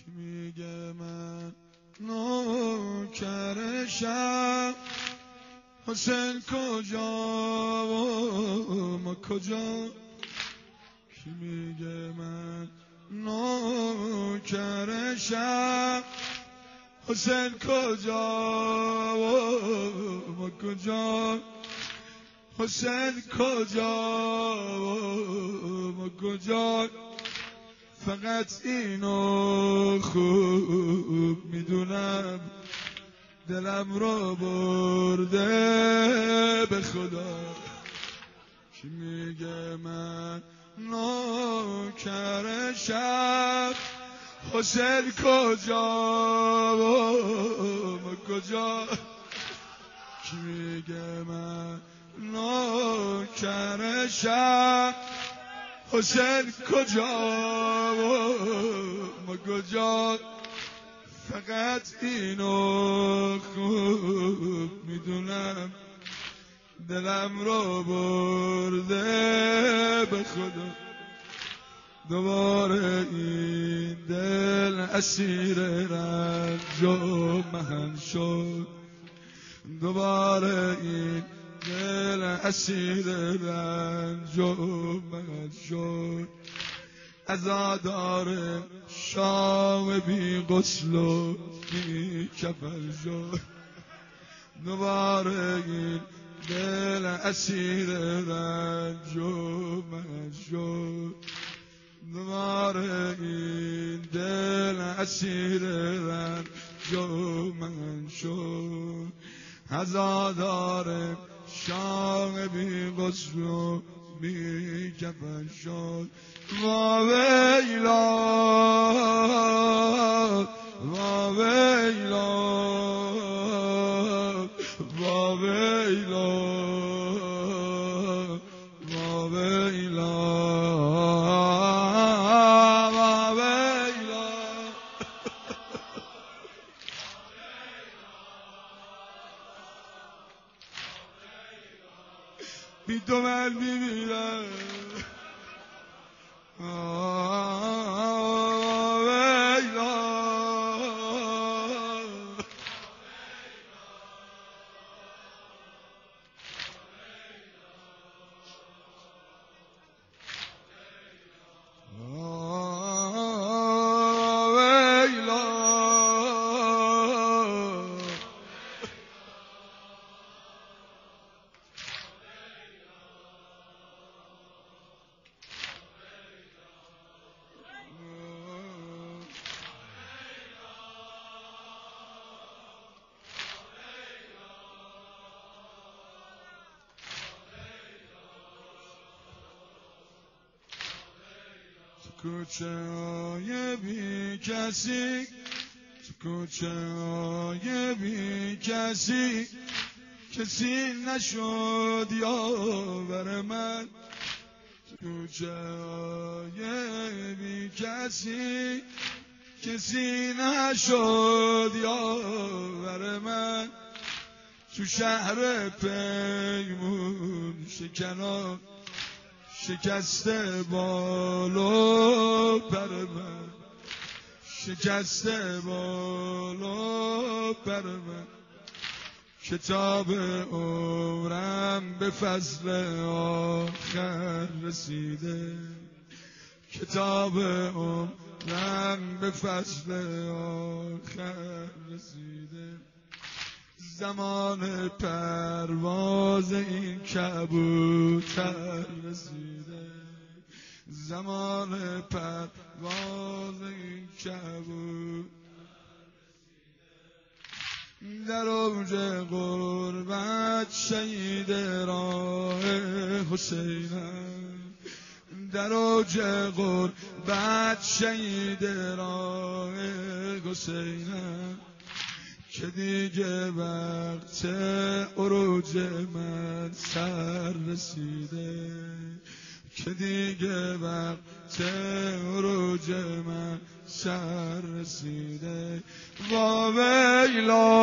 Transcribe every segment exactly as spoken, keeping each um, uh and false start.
کی میگه من نوکرشم؟ حسین کجا و ما کجا؟ کی میگه من نوکرشم؟ حسین کجا و ما کجا؟ حسین کجا و ما کجا؟ فقط اینو خوب میدونم، دلم رو برده به خدا. کی میگه من نوکرشم؟ حسین کجا و ما کجا؟ کی میگه من نوکرشم؟ حسین کجا و ما کجا؟ فقط اینو خوب میدونم، دلم رو برده به خدا. دوباره این دل اسیر رنج و محن شد، دوباره این دل اسیر رنج و محن شد. عزادار شام بی غسل و بی کفن شد، دوباره این دل اسیر رنج و محن شد، دوباره این دل اسیر رنج و محن شد. عزادار شام بی غسل و بی کفن شد. وا ویلا وا ویلا وا ویلا وا ویلا وا ویلا. بی تو من میمیرم. کوچه های بی کسی، تو کوچه های بی کسی، کسی نشد یاور من. تو کوچه های بی کسی، کسی نشد یاور من. تو شهر پیمون شکنان شکسته بالو پر من، شکسته بالو پر من. کتاب عمرم به فصل آخر رسیده، کتاب عمرم به فصل آخر رسیده. زمان پرواز این کبوتر رسیده، زمان پرواز این کبوتر رسیده. در اوج غربت شهید راه حسینم، در اوج غربت شهید راه حسینم. که دیگه وقت عروج من سر رسیده، که دیگه وقت عروج من سر رسیده. وا ویلا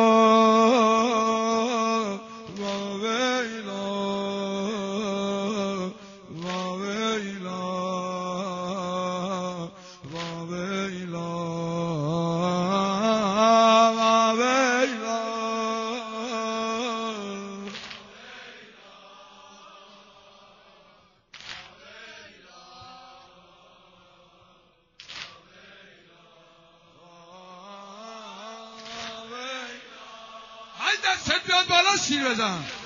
وا ویلا وا ویلا وا ویلا دستت بیاد بالا سیر بزن.